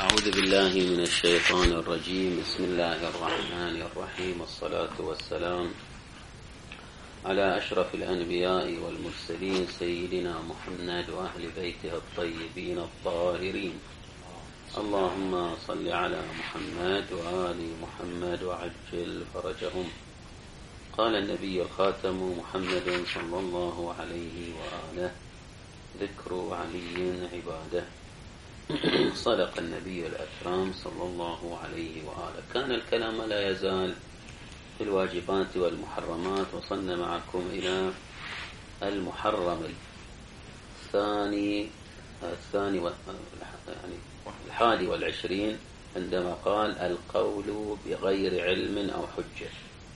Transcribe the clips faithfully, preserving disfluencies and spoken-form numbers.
أعوذ بالله من الشيطان الرجيم. بسم الله الرحمن الرحيم، والصلاة والسلام على أشرف الأنبياء والمرسلين سيدنا محمد وأهل بيته الطيبين الطاهرين. اللهم صل على محمد وآل محمد وعجل فرجهم. قال النبي الخاتم محمد صلى الله عليه وآله: ذكر علي عباده. صدق النبي الأكرم صلى الله عليه وآله. كان الكلام لا يزال في الواجبات والمحرمات، وصلنا معكم إلى المحرم الثاني الثاني يعني الحادي والعشرين، عندما قال: القول بغير علم أو حجة.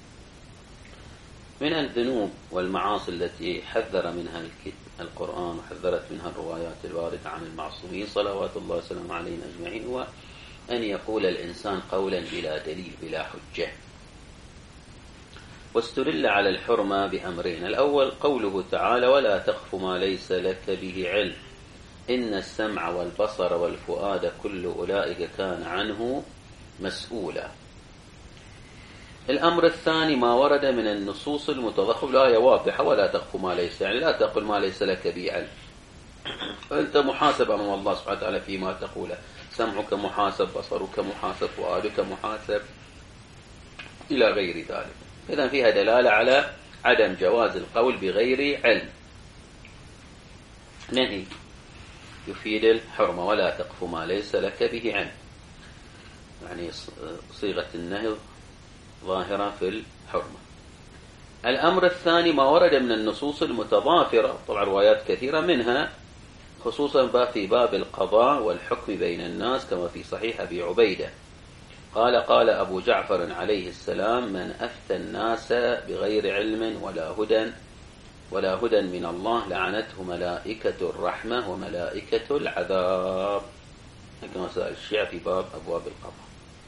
من الذنوب والمعاصي التي حذر منها القرآن وحذرت منها الروايات الواردة عن المعصومين صلوات الله وسلامه عليهم أجمعين هو أن يقول الإنسان قولا بلا دليل بلا حجة. واستدل على الحرمة بأمرين: الأول قوله تعالى: ولا تقف ما ليس لك به علم إن السمع والبصر والفؤاد كل أولئك كان عنه مسؤولا. الأمر الثاني ما ورد من النصوص المتضخمة. الآية واضحة: ولا تقف ما ليس، يعني لا تقل ما ليس لك به علم. أنت محاسب أمام الله سبحانه وتعالى فيما تقوله، سمعك محاسب، بصرك محاسب، فؤادك محاسب، إلى غير ذلك. إذن فيها دلالة على عدم جواز القول بغير علم. نهي يفيد الحرمة: ولا تقف ما ليس لك به علم، يعني صيغة النهي ظاهرة في الحرمة. الأمر الثاني ما ورد من النصوص المتضافرة، طبعا روايات كثيرة منها، خصوصا في باب القضاء والحكم بين الناس، كما في صحيح أبي عبيدة قال: قال أبو جعفر عليه السلام: من أفتى الناس بغير علم ولا هدى ولا هدى من الله لعنته ملائكة الرحمة وملائكة العذاب، كما سأل الشيعة في باب أبواب القضاء.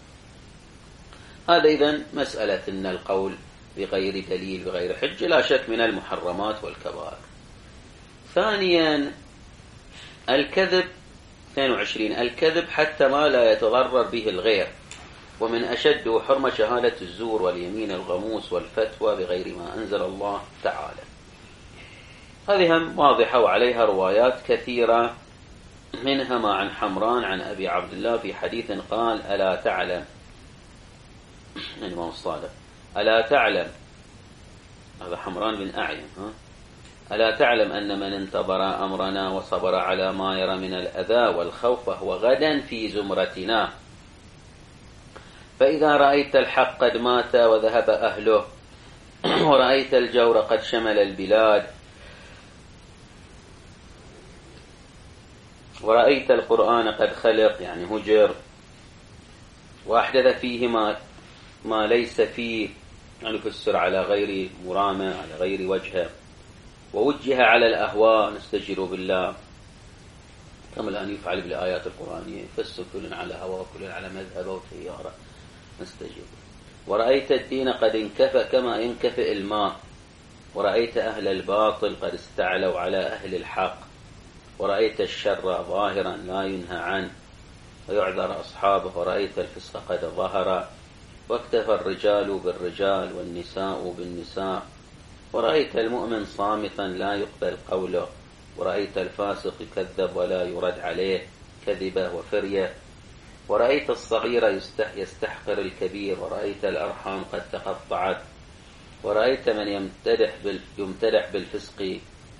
هذا إذن مسألة أن القول بغير دليل بغير حجة لا شك من المحرمات والكبائر. ثانيا الكذب. اثنين وعشرين الكذب حتى ما لا يتضرر به الغير، ومن أشد حرمة شهادة الزور واليمين الغموس والفتوى بغير ما أنزل الله تعالى. هذه هم واضحة وعليها روايات كثيرة، منها ما عن حمران عن أبي عبد الله في حديث قال: ألا تعلم الإمام الصادق ألا تعلم، هذا حمران بن أعين، ها؟ ألا تعلم أن من انتظر أمرنا وصبر على ما يرى من الأذى والخوف فهو غدا في زمرتنا، فإذا رأيت الحق قد مات وذهب أهله ورأيت الجور قد شمل البلاد ورأيت القرآن قد خلق، يعني هجر، وأحدث فيه ما ما ليس فيه، يعني فسر على غير مرامة على غير وجهه، ووجه على الأهواء، نستجير بالله، كما الآن يفعل بالآيات القرآنية، يفسر كل على هواه كل على مذهبه وتياره، نستجير. ورأيت الدين قد انكفى كما ينكفئ الماء، ورأيت أهل الباطل قد استعلوا على أهل الحق، ورأيت الشر ظاهرا لا ينهى عنه ويعذر أصحابه، ورأيت الفسق قد ظهر واكتفى الرجال بالرجال والنساء بالنساء، ورأيت المؤمن صامتا لا يقبل قوله، ورأيت الفاسق يكذب ولا يرد عليه كذبه وفريه، ورأيت الصغير يستحقر الكبير، ورأيت الأرحام قد تقطعت، ورأيت من يمتدح يمتدح بالفسق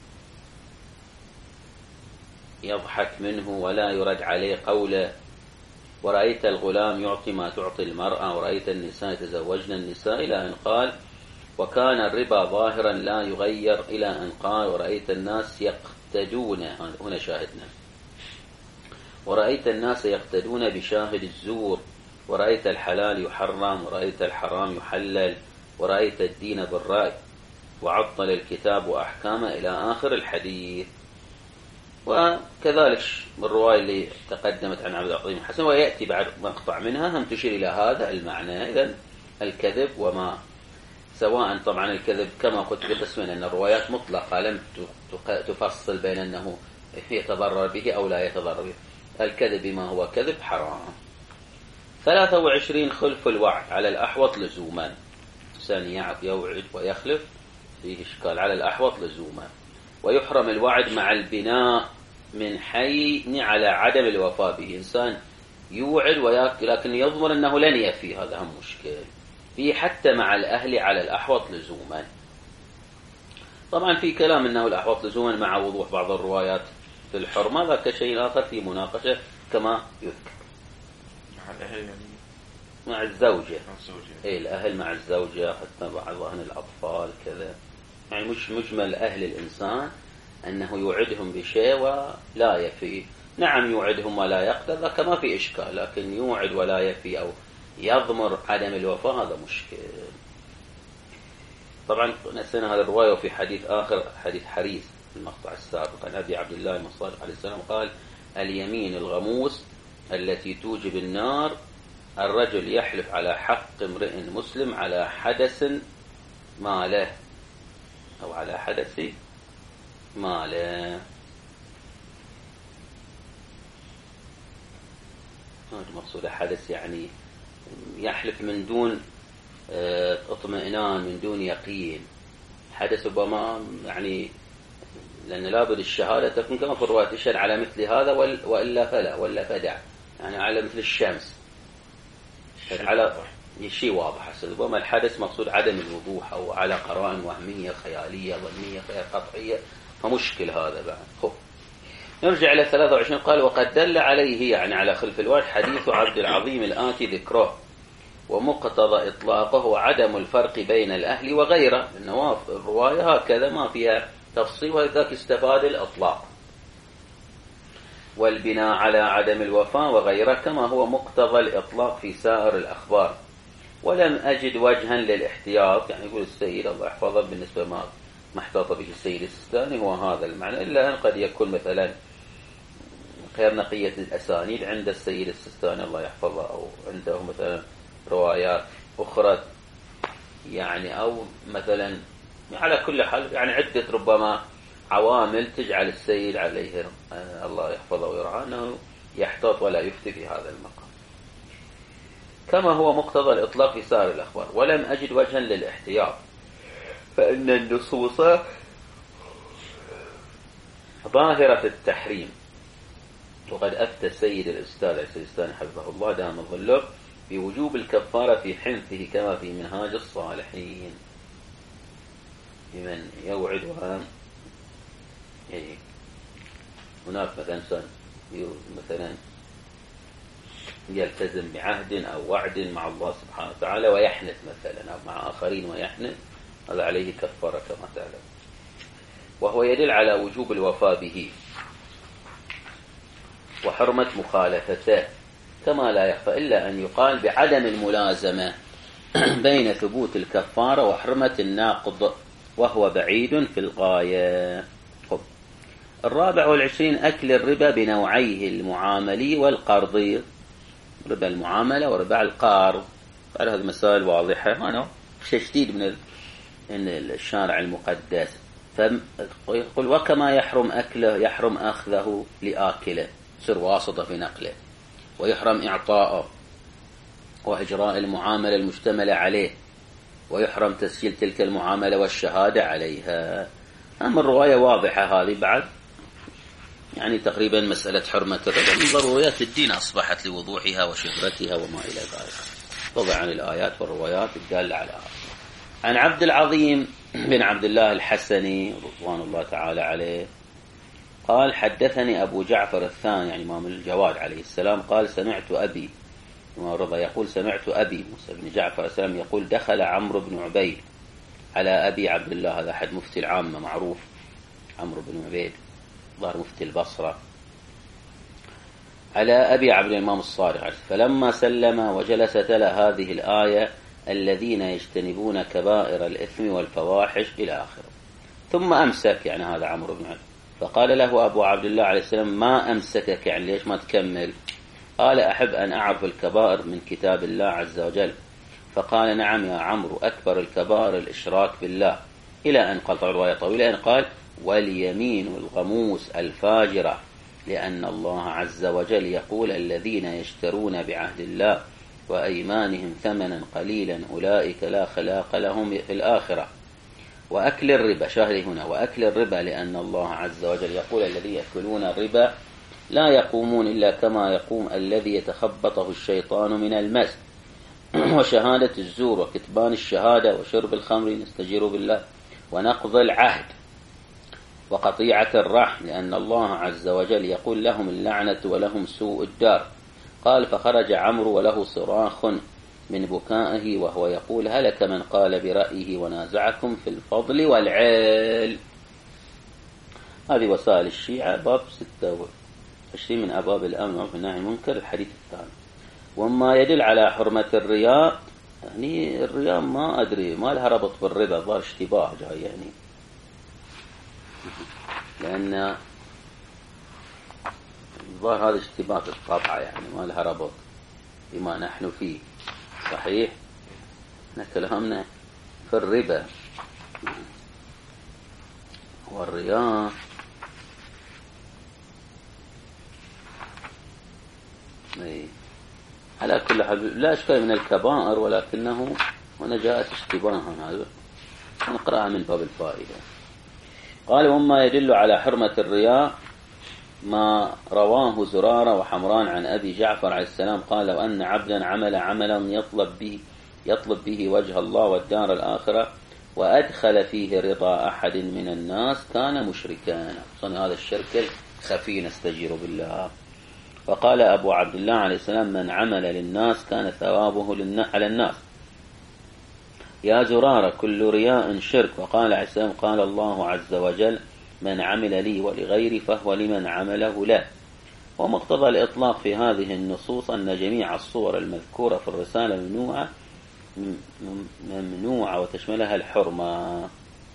يضحك منه ولا يرد عليه قوله، ورأيت الغلام يعطي ما تعطي المرأة، ورأيت النساء يتزوجن النساء، إلى أن قال: وكان الربا ظاهرا لا يغير، إلى أن قال: ورأيت الناس يقتدون، هنا شاهدنا، ورأيت الناس يقتدون بشاهد الزور، ورأيت الحلال يحرم ورأيت الحرام يحلل، ورأيت الدين بالرأي وعطل الكتاب وأحكامه، إلى آخر الحديث. وكذلك بالرواية اللي تقدمت عن عبد العظيم الحسن، ويأتي بعد مقطع منها هم تشير إلى هذا المعنى. إذن الكذب وما سواء، طبعا الكذب كما قلت بقسمين، أن الروايات مطلقة لم تفصل بين أنه يتضرر به أو لا يتضرر به، الكذب بما هو كذب حرام. ثلاثة وعشرين خلف الوعد على الأحوط لزوما. إنسان يوعد ويخلف فيه إشكال. على الأحوط لزوما. ويحرم الوعد مع البناء من حين على عدم الوفاء به. إنسان يوعد ويأكل لكن يضمن أنه لن يفي، هذا هم مشكل فيه حتى مع الأهل على الأحوط لزوما. طبعا في كلام أنه الأحوط لزوما مع وضوح بعض الروايات في الحرمة، ذاك شيء آخر في مناقشة كما يذكر. مع الأهل يعني مع الزوجة. الزوجة. إيه الأهل مع الزوجة، حتى بعضهم الأطفال كذا. يعني مش مجمل أهل الإنسان أنه يوعدهم بشيء ولا يفي. نعم يوعدهم ولا يقدر، ذاك ما في إشكال، لكن يوعد ولا يفي أو يضمر عدم الوفاء هذا مشكل. طبعا نسينا هذا الرواية. وفي حديث آخر حديث حريث في المقطع السابق عن أبي عبد الله الصادق عليه السلام قال: اليمين الغموس التي توجب النار الرجل يحلف على حق امرئ مسلم على حدث ما له أو على حدث ما له. المقصود حدث يعني يحلف من دون اطمئنان، من دون يقين. حدث ربما يعني لأن لابد الشهادة تكون كما في الرواية تشهد على مثل هذا وإلا فلا ولا فدع، يعني على مثل الشمس على شيء واضح. ربما الحدث مقصود عدم الوضوح أو على قرائن وهمية خيالية ظنية غير قطعية، فمشكل هذا بعد. خب نرجع إلى ثلاثة وعشرين. قال: وقد دل عليه يعني على خلف الوعد حديث عبد العظيم الآتي ذكره، ومقتضى إطلاقه عدم الفرق بين الأهل وغيره. لأنه الرواية هكذا ما فيها تفصيل، ولذلك استفاد الإطلاق والبناء على عدم الوفاء وغيره كما هو مقتضى الإطلاق في سائر الأخبار. ولم أجد وجها للاحتياط، يعني يقول السيد الله يحفظه بالنسبة ما ما احتاط به السيد السيستاني هو هذا المعنى، إلا أن قد يكون مثلا غير نقية الأسانيد عند السيد السيستاني الله يحفظه، أو عنده مثلا روايات أخرى يعني، أو مثلا على كل حال يعني عدة ربما عوامل تجعل السيد عليه الله يحفظه ويرعاه أنه يحتاط ولا يفتي في هذا المقام كما هو مقتضى الإطلاق في سائر الأخبار. ولم أجد وجها للاحتياط، فإن النصوص ظاهرة التحريم. وقد أفتى السيد الأستاذ السيستاني حفظه الله دام ظله بوجوب الكفارة في حنثه كما في منهاج الصالحين. بمن يوعد وهم يعني هناك مثلا مثلا يلتزم بعهد أو وعد مع الله سبحانه وتعالى ويحنث مثلا، أو مع آخرين ويحنث، هذا عليه كفارة كما تعلم، وهو يدل على وجوب الوفاء به وحرمة مخالفته، كما لا يخفى إلا أن يقال بعدم الملازمة بين ثبوت الكفارة وحرمة الناقض، وهو بعيد في الغاية. الرابع والعشرين أكل الربا بنوعيه المعاملي والقرضي، ربا المعاملة وربا القرض. قال هذه مسائل واضحة، أنا شديد من الشارع المقدس. فيقول: وكما يحرم أكله يحرم أخذه لآكله، سر واسطة في نقله، ويحرم إعطاءه وإجراء المعاملة المشتملة عليه، ويحرم تسجيل تلك المعاملة والشهادة عليها. أما الرواية واضحة هذه بعد، يعني تقريبا مسألة حرمة الربا من ضروريات الدين أصبحت لوضوحها وشهرتها وما إلى ذلك، طبعا عن الآيات والروايات الدالة على هذا. عن عبد العظيم بن عبد الله الحسني رضوان الله تعالى عليه قال: حدثني أبو جعفر الثاني يعني إمام الجواد عليه السلام قال: سمعت أبي رضا يقول سمعت أبي موسى بن جعفر السلام يقول: دخل عمرو بن عبيد على أبي عبد الله، هذا أحد مفتي العامة معروف، عمرو بن عبيد ظهر مفتي البصرة، على أبي عبد الإمام الصادق، فلما سلم وجلس تلا هذه الآية: الذين يجتنبون كبائر الإثم والفواحش إلى آخره. ثم أمسك، يعني هذا عمرو بن عبيد، فقال له أبو عبد الله عليه السلام: ما أمسكك، يعني ليش ما تكمل؟ قال: أحب أن أعرف الكبائر من كتاب الله عز وجل. فقال: نعم يا عمرو، أكبر الكبائر الإشراك بالله، إلى أن قال رواية طويلة أن قال: واليمين الغموس الفاجرة لأن الله عز وجل يقول الذين يشترون بعهد الله وأيمانهم ثمنا قليلا أولئك لا خلاق لهم في الآخرة. وأكل الربا، شاهد هنا، وأكل الربا لأن الله عز وجل يقول الذين يأكلون الربا لا يقومون إلا كما يقوم الذي يتخبطه الشيطان من المس. وشهادة الزور وكتمان الشهادة وشرب الخمر نستجير بالله ونقض العهد وقطيعة الرحم لأن الله عز وجل يقول لهم اللعنة ولهم سوء الدار. قال فخرج عمرو وله صراخ من بكائه وهو يقول هلك من قال برأيه ونازعكم في الفضل والعيل. هذه وسائل الشيعة باب ستة وعشرين من أبواب الأمن والنهي عن المنكر الحديث الثاني. وما يدل على حرمة الرياء، يعني الرياء ما أدري ما لها ربط بالربا، ظهر اشتباه جاي يعني، لأن ظهر هذا اشتباه الطبع يعني ما لها ربط بما نحن فيه. صحيح احنا كلامنا في الربا والرياء على كل حال لا أشكال من الكبائر، ولكنه هنا جاءت اشتباها هذا نقرأها من باب الفائدة. قال وما يدل على حرمة الرياء ما رواه زرارة وحمران عن أبي جعفر عليه السلام قال لو أن عبدا عمل عملا يطلب به يطلب به وجه الله والدار الآخرة وأدخل فيه رضا أحد من الناس كان مشركا. صنع هذا الشرك الخفي نستجير بالله. وقال أبو عبد الله عليه السلام من عمل للناس كان ثوابه على الناس. يا زرارة كل رياء شرك. وقال عليه السلام قال الله عز وجل من عمل لي ولغيري فهو لمن عمله له. ومقتضى الإطلاق في هذه النصوص أن جميع الصور المذكورة في الرسالة ممنوعة ممنوعة وتشملها الحرمة.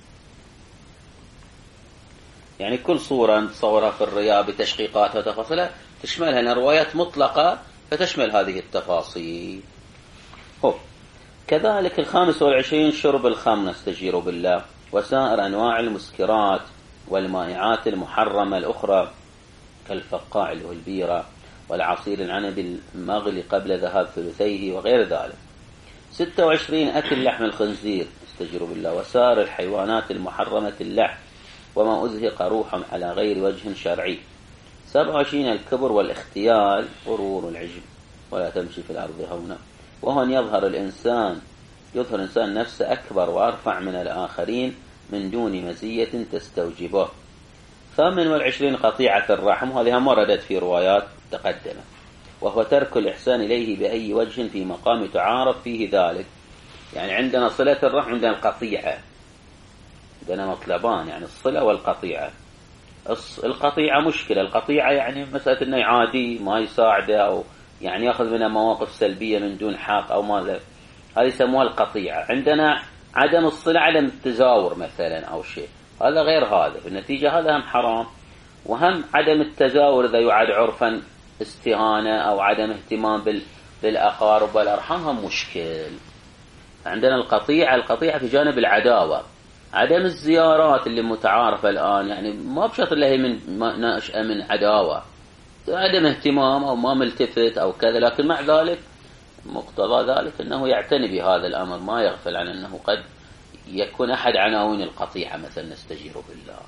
يعني كل صورة نتصورها في الرياء بتشقيقاتها وتفاصيلها تشملها، لأن روايات مطلقة فتشمل هذه التفاصيل. هو كذلك الخامس والعشرين شرب الخمر نستجير بالله وسائر أنواع المسكرات والمائعات المحرمة الأخرى كالفقاع اللي هو البيرة والعصير العنب المغلي قبل ذهاب ثلثيه وغير ذلك. ستة وعشرين أكل لحم الخنزير نستجير بالله وسائر الحيوانات المحرمة اللحم وما أزهق روحا على غير وجه شرعي. سبعة وعشرين الكبر والاختيال غرور العجب ولا تمشي في الأرض هونا، وهو أن يظهر الإنسان يظهر الإنسان نفسه أكبر وأرفع من الآخرين من دون مزية تستوجبه. ثامن والعشرين قطيعة الرحم، وهذه وردت في روايات تقدمة، وهو ترك الإحسان إليه بأي وجه في مقام تعارف فيه ذلك. يعني عندنا صلة الرحم عندنا القطيعة، عندنا مطلبان يعني الصلة والقطيعة. القطيعة مشكلة، القطيعة يعني مسألة أنه عادي ما يساعده أو يعني يأخذ منها مواقف سلبية من دون حق أو ماذا، هذه يسموها القطيعة. عندنا عدم الصلة عدم التزاور مثلا أو شيء، هذا غير هذا، بالنتيجة هذا هم حرام. وهم عدم التزاور إذا يعد عرفا استهانة أو عدم اهتمام بالأقارب والأرحام هم مشكل. عندنا القطيعة القطيعة في جانب العداوة، عدم الزيارات اللي متعارفة الآن، يعني ما بشرط الله من ناشئة من عداوة، عدم اهتمام أو ما ملتفت أو كذا، لكن مع ذلك مقتضى ذلك أنه يعتني بهذا الأمر، ما يغفل عن أنه قد يكون أحد عناوين القطيعة مثلا نستجير بالله.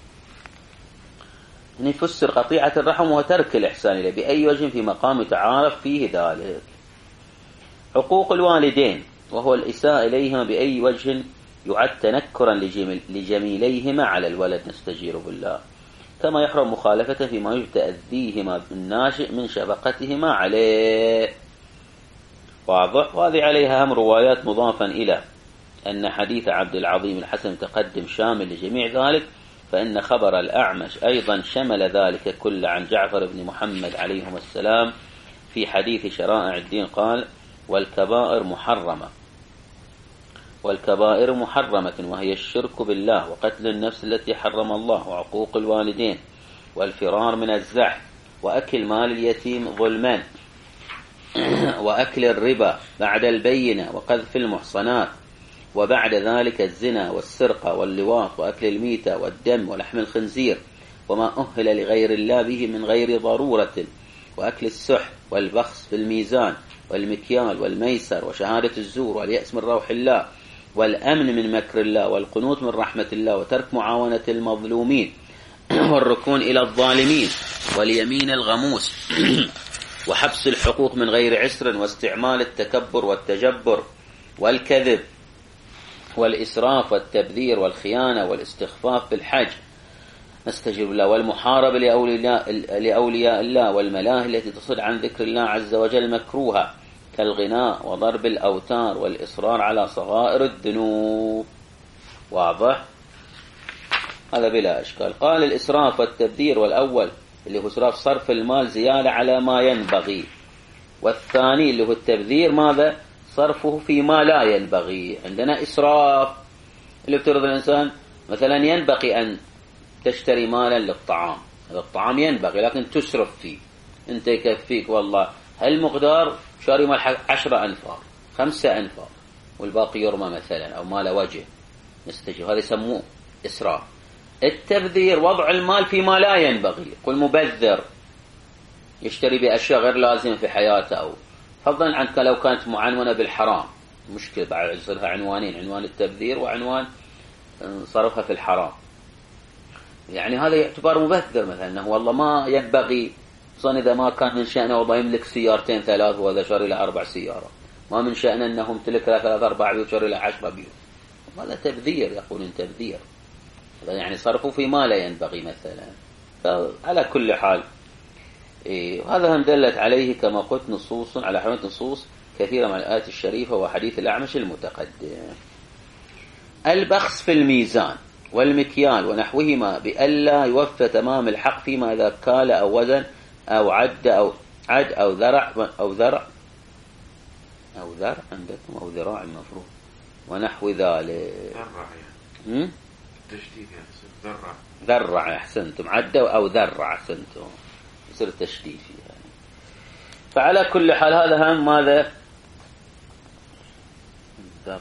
يعني يفسر قطيعة الرحم وترك الإحسان إليه بأي وجه في مقام تعارف فيه ذلك. حقوق الوالدين، وهو الإساءة إليهما بأي وجه يعد تنكرا لجميليهما على الولد نستجير بالله، كما يحرم مخالفته فيما يجب تأذيهما بالناشئ من شفقتهما عليه. واضح. وهذه عليها هم روايات مضافا إلى أن حديث عبد العظيم الحسن تقدم شامل لجميع ذلك، فإن خبر الأعمش أيضا شمل ذلك كل عن جعفر بن محمد عليهم السلام في حديث شرائع الدين قال والكبائر محرمة والكبائر محرمة وهي الشرك بالله وقتل النفس التي حرم الله وعقوق الوالدين والفرار من الزحف وأكل مال اليتيم ظلما وأكل الربا بعد البينة وقذف المحصنات وبعد ذلك الزنا والسرقة واللواط وأكل الميتة والدم ولحم الخنزير وما أهل لغير الله به من غير ضرورة، وأكل السحت والبخس في الميزان والمكيال والميسر وشهادة الزور واليأس من روح الله والأمن من مكر الله والقنوط من رحمة الله وترك معاونة المظلومين والركون إلى الظالمين واليمين الغموس وحبس الحقوق من غير عسر واستعمال التكبر والتجبر والكذب والإسراف والتبذير والخيانة والاستخفاف بالحج نستجيب الله والمحاربة لأولياء, لأولياء الله والملاهي التي تصد عن ذكر الله عز وجل مكروها كالغناء وضرب الأوتار والإصرار على صغائر الذنوب. واضح؟ هذا بلا إشكال. قال الإسراف والتبذير والأول اللي هو إسراف صرف المال زيادة على ما ينبغي، والثاني اللي هو التبذير ماذا؟ صرفه فيما لا ينبغي. عندنا إسراف اللي افترض الإنسان مثلا ينبغي أن تشتري مالا للطعام، هذا الطعام ينبغي لكن تسرف فيه، أنت يكفيك والله هالمقدار شاري مال عشرة أنفار خمسة أنفار والباقي يرمى مثلا أو مال وجه نستجيب، هذا يسموه إسراف. التبذير وضع المال فيما لا ينبغي، يقول مبذر يشتري بأشياء غير لازمة في حياته، أو فضلا عنك لو كانت معنونة بالحرام مشكلة بعد يصيرها عنوانين، عنوان التبذير وعنوان صرفها في الحرام. يعني هذا يعتبر مبذر مثلا، أنه والله ما ينبغي، خصوصا إذا ما كان من شأنه والله يملك سيارتين ثلاث وهذا شاري له أربع سيارات، ما من شأنه أنه يمتلك له ثلاث أربع بيوت شاري له عشرة بيوت، هذا تبذير، يقولون تبذير يعني صرفه فيما لا ينبغي مثلا. فعلى كل حال إيه، وهذا هم دلت عليه كما قلت نصوص على حرمة نصوص كثيرة من الآيات الشريفة وحديث الأعمش المتقدم. البخس في الميزان والمكيال ونحوهما بألا يوفى تمام الحق فيما إذا كال أو وزن أو عد أو عد أو ذرع أو ذرع أو ذرع عندكم أو ذراع المفروض ونحو ذلك. ذرع يعني تشديد يعني ذرع ذرع أحسنتم، عد أو ذرع أحسنتم يصير التشديد فيها يعني. فعلى كل حال هذا هم ماذا ذرع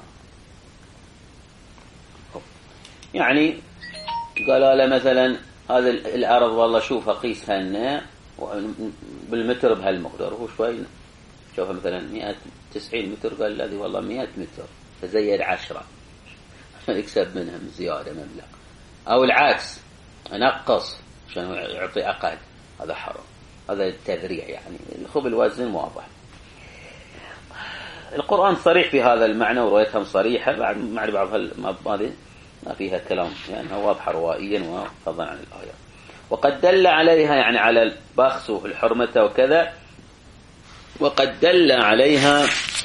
يعني قال له مثلا هذا الأرض والله شوفها قيسها لنا بالمتر بهالمقدار، وهو شوي شوفها مثلا مئة وتسعين متر، قال الذي والله مئة متر فزيد عشرة عشان يكسب منها زيادة مبلغ، أو العكس نقص عشان يعطي أقل، هذا حرام، هذا التذريع يعني. الخب الوزن واضح، القرآن صريح في هذا المعنى وروايتهم صريحة، بعد مع بعض هذه ما فيها كلام يعني واضحة روائيا وفضلا عن الآيات. وقد دل عليها يعني على البخس والحرمة وكذا، وقد دل عليها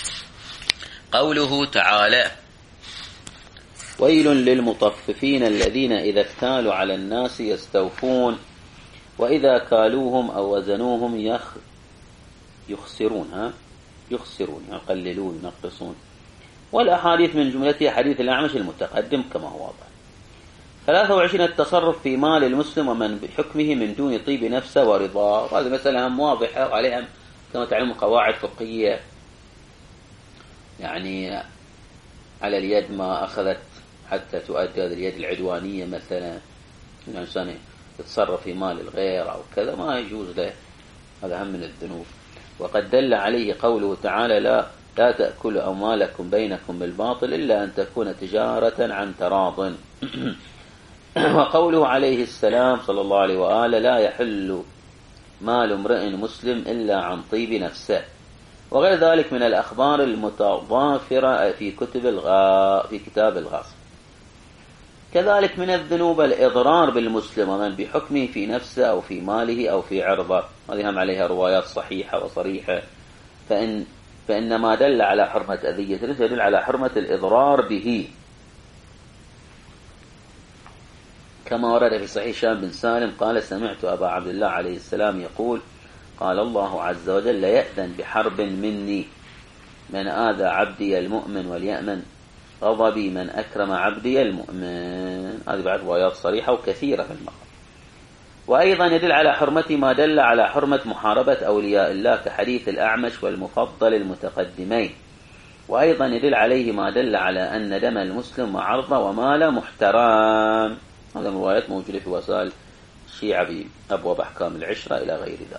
قوله تعالى ويل للمطففين الذين إذا اكتالوا على الناس يستوفون وإذا كالوهم أو وزنوهم يخ يخسرون ها يخسرون يقللون ينقصون. والأحاديث من جملتها حديث الأعمش المتقدم كما هو واضح. ثلاثة وعشرين التصرف في مال المسلم ومن بحكمه من دون طيب نفسه ورضاه، وهذه مسألة هم واضحة وعليها كما تعلمون قواعد فقهية يعني على اليد ما أخذت حتى تؤدي هذه اليد العدوانية مثلا، الإنسان يتصرف في مال الغير أو كذا ما يجوز له، هذا هم من الذنوب. وقد دل عليه قوله تعالى لا لا تأكلوا أموالكم بينكم بالباطل إلا أن تكون تجارة عن تراض. وقوله عليه السلام صلى الله عليه وآله لا يحل مال امرئ مسلم إلا عن طيب نفسه، وغير ذلك من الأخبار المتضافرة في كتب الغا في كتاب الغاصب. كذلك من الذنوب الإضرار بالمسلم ومن بحكمه في نفسه أو في ماله أو في عرضه، هذه هم عليها روايات صحيحة وصريحة. فإن فإن ما دل على حرمة أذية يدل على حرمة الإضرار به، كما ورد في صحيح هشام بن سالم قال سمعت أبا عبد الله عليه السلام يقول قال الله عز وجل لا يأذن بحرب مني من آذى عبدي المؤمن وليأمن غضبي من أكرم عبدي المؤمن. هذه بعد روايات صريحة وكثيرة في المقام. وأيضا يدل على حرمة ما دل على حرمة محاربة أولياء الله كحديث الأعمش والمفضل المتقدمين. وأيضا يدل عليه ما دل على أن دم المسلم وعرضه وماله محترم، هذا روايات موجودة في وسائل الشيعة بأبواب أحكام العشرة إلى غير ذلك.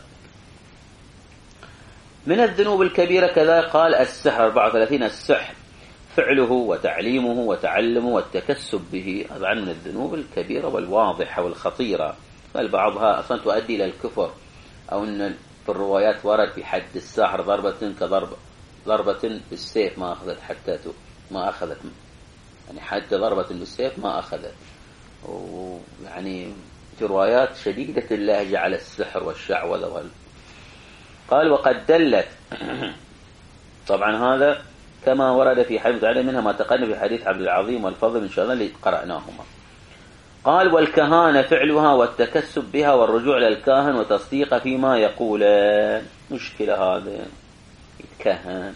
من الذنوب الكبيرة كذا قال السحر أربعة وثلاثين، السحر فعله وتعليمه وتعلمه والتكسب به، هذا من الذنوب الكبيرة والواضحة والخطيرة، بل بعضها أصلا تؤدي إلى الكفر، أو أن في الروايات ورد في حد الساحر ضربة كضربة ضربة بالسيف ما أخذت حتى ما أخذت يعني حد ضربة بالسيف ما أخذت، ويعني في روايات شديدة اللهجة على السحر والشعوذة وال... قال وقد دلت طبعا هذا كما ورد في حديث تعالى منها ما تقدم في حديث عبد العظيم والفضل إن شاء الله اللي قرأناهما. قال والكهانة فعلها والتكسب بها والرجوع للكاهن وتصديق فيما يقولان، مشكلة هذا يتكهن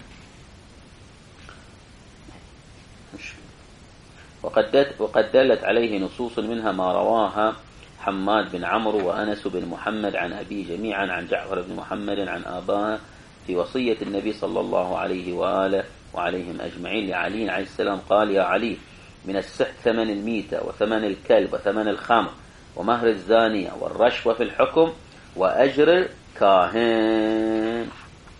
وقد وقد دلت عليه نصوص منها ما رواها حماد بن عمرو وأنس بن محمد عن أبي جميعا عن جعفر بن محمد عن آباه في وصية النبي صلى الله عليه وآله وعليهم أجمعين لعلي عليه السلام قال يا علي من السحر ثمن الميتة وثمن الكلب وثمن الخمر ومهر الزانية والرشوة في الحكم وأجر الكاهن.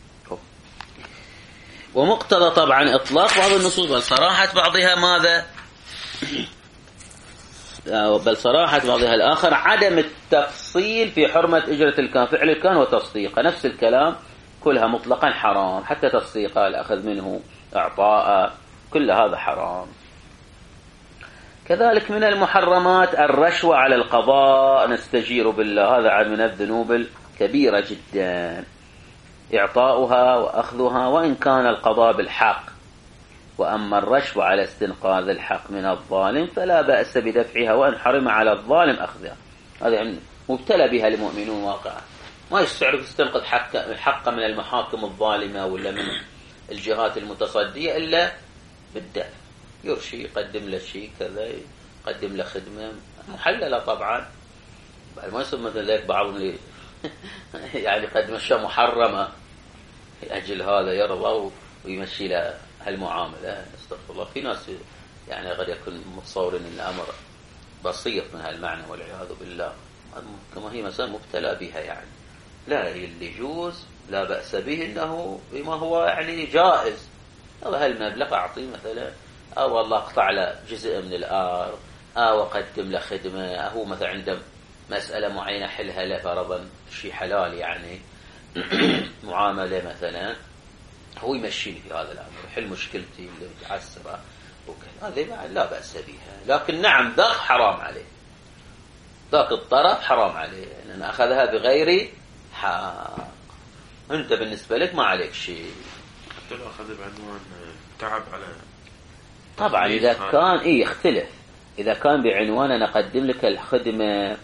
ومقتضى طبعا إطلاق بعض النصوص بل صراحة بعضها ماذا بل صراحة بعضها الآخر عدم التفصيل في حرمة إجرة الكاهن، فعل الكاهن وتصديقه نفس الكلام كلها مطلقا حرام، حتى تصديقه الأخذ منه إعطاء كل هذا حرام. كذلك من المحرمات الرشوة على القضاء، نستجير بالله، هذا عاد من الذنوب الكبيرة جدا، إعطاؤها وأخذها وإن كان القضاء بالحق. وأما الرشوة على استنقاذ الحق من الظالم فلا بأس بدفعها وإن حرم على الظالم أخذها، هذا يعني مبتلى بها المؤمنون واقعا، ما يستعرف يستنقذ حق الحق من المحاكم الظالمة ولا من الجهات المتصدية إلا بالدفع، يرشي يقدم له شيء كذا، يقدم له خدمة محللة طبعا، ما يصير مثل ذلك بعض اللي يعني يقدم أشياء محرمة لأجل هذا يرضى ويمشي له هالمعاملة. استغفر الله، في ناس يعني قد يكون متصور ان الأمر بسيط من هالمعنى والعياذ بالله، كما هي مثلا مبتلى بها، يعني لا اللي يجوز لا بأس به انه بما هو يعني جائز، هذا هالمبلغ أعطيه مثلا، أو والله أقطع له جزء من الأرض، أو أقدم له خدمة، أو مثلا عنده مسألة معينة حلها له فرضا شيء حلال يعني معاملة مثلا، هو يمشيني في هذا الأمر، يحل مشكلتي اللي متعسرة وكذا، هذا لا بأس بها. لكن نعم ذاك حرام عليه، ذاك الطرف حرام عليه لأن أنا أخذها بغير حق، أنت بالنسبة لك ما عليك شيء. حتى لو أخذ بعنوان تعب على طبعا إذا كان إيه يختلف، إذا كان بعنوان أنا أقدم لك الخدمة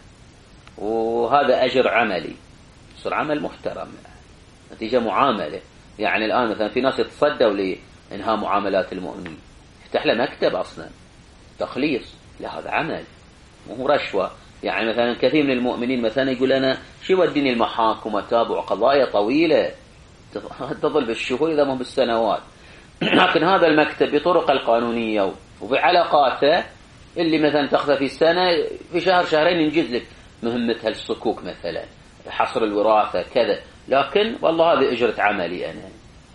وهذا أجر عملي صار عمل محترم، نتيجة معاملة. يعني الآن مثلا في ناس يتصدوا لإنهاء معاملات المؤمنين، يفتح له مكتب أصلا تخليص، لا هذا عمل مو رشوة. يعني مثلا كثير من المؤمنين مثلا يقول أنا شو وديني المحاكم وتابع قضايا طويلة تظل بالشهور إذا ما بالسنوات، لكن هذا المكتب بطرق القانونية وبعلاقاته اللي مثلا تأخذ في سنة في شهر شهرين ينجز لك مهمة هالصكوك مثلا حصر الوراثة كذا، لكن والله هذه أجرة عملي أنا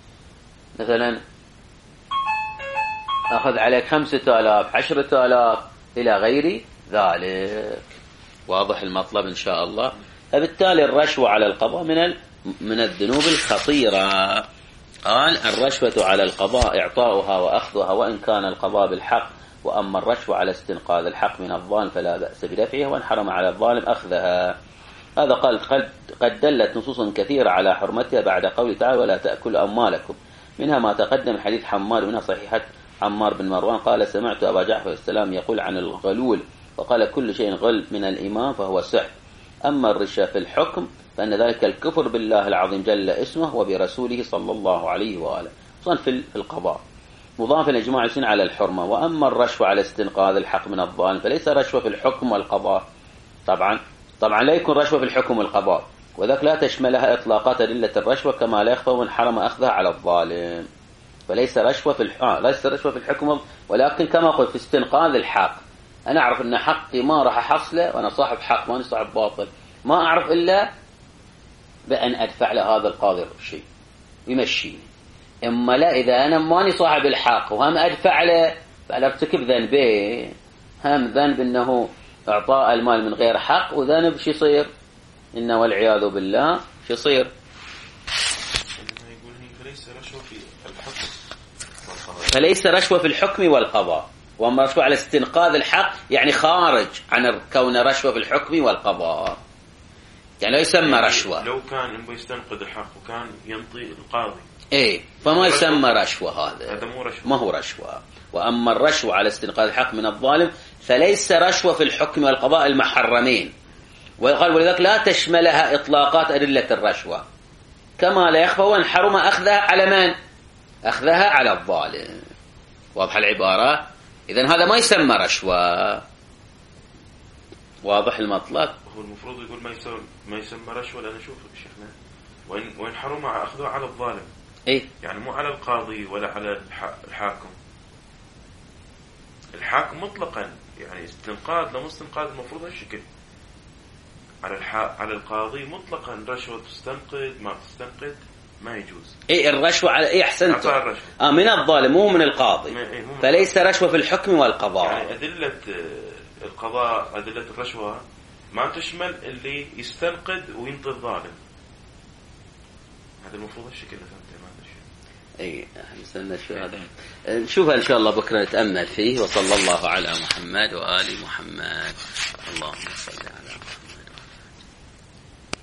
مثلا أخذ عليك خمسة آلاف عشرة آلاف إلى غير ذلك. واضح المطلب إن شاء الله. فبالتالي الرشوة على القضاء من من الذنوب الخطيرة. قال الرشوة على القضاء إعطاؤها وأخذها وإن كان القضاء بالحق، وأما الرشوة على استنقاذ الحق من الظالم فلا بأس بدفعها وإن حرم على الظالم أخذها. هذا قال قد دلت نصوص كثيرة على حرمتها بعد قوله تعالى ولا تأكلوا أموالكم، منها ما تقدم حديث حمار منها صحيحة عمار بن مروان قال سمعت أبا جعفر السلام يقول عن الغلول وقال كل شيء غل من الإمام فهو سحر. أما الرشا في الحكم فأن ذلك الكفر بالله العظيم جل اسمه وبرسوله صلى الله عليه وآله، خصوصا في القضاء مضاف الإجماع سن على الحرمة. وأما الرشوة على استنقاذ الحق من الظالم فليس رشوة في الحكم والقضاء، طبعا طبعا لا يكون رشوة في الحكم والقضاء، وذاك لا تشملها إطلاقات أدلة الرشوة كما لا يخفى من حرم أخذها على الظالم. فليس رشوة في الح... آه ليس رشوة في الحكم، ولكن كما قلت في استنقاذ الحق أنا أعرف أن حقي ما راح أحصله، وأنا صاحب حق ماني صاحب باطل، ما أعرف إلا بأن أدفع لهذا القاضي الشيء يمشيني. إما لا، إذا أنا ماني صاحب الحق وهم أدفع له فأنا أرتكب ذنبين، هم ذنب أنه إعطاء المال من غير حق، وذنب شو يصير إنه والعياذ بالله شو يصير. فليس رشوة في الحكم فليس رشوة في الحكم والقضاء، وأما رشوة على استنقاذ الحق يعني خارج عن كون رشوة في الحكم والقضاء، يعني لا يسمى رشوة. لو كان يبغى يستنقذ الحق وكان ينطي القاضي إيه فما يسمى رشوة، هذا هذا مو رشوة، ما هو رشوة. وأما الرشوة على استنقاذ الحق من الظالم فليس رشوة في الحكم والقضاء المحرمين، وقال ولذلك لا تشملها إطلاقات أدلة الرشوة، كما لا يخفى أن حرم أخذها على من؟ أخذها على الظالم. واضح العبارة؟ إذن هذا ما يسمى رشوة. واضح المطلب؟ هو المفروض يقول ما يسمى ما يسمى رشوة، لأن شوف شيخنا وإن وإن حرم أخذها على الظالم، إيه؟ يعني مو على القاضي ولا على الحاكم. الحاكم مطلقا يعني استنقاذ لو استنقاذ المفروض هالشكل. على الح... على القاضي مطلقا رشوة تستنقذ ما تستنقذ ما يجوز. إيه الرشوة على إيه أحسنت؟ آه من الظالم مو من القاضي. إيه فليس رشوة في الحكم والقضاء. يعني أدلة القضاء أدلة الرشوة ما تشمل اللي يستنقذ وينطي الظالم. هذا المفروض الشكل فهمت ما هذا الشيء. إيه نستنى شو هذا. نشوفها إن شاء الله بكرة نتأمل فيه. وصلى الله على محمد وآل محمد. اللهم صل على محمد.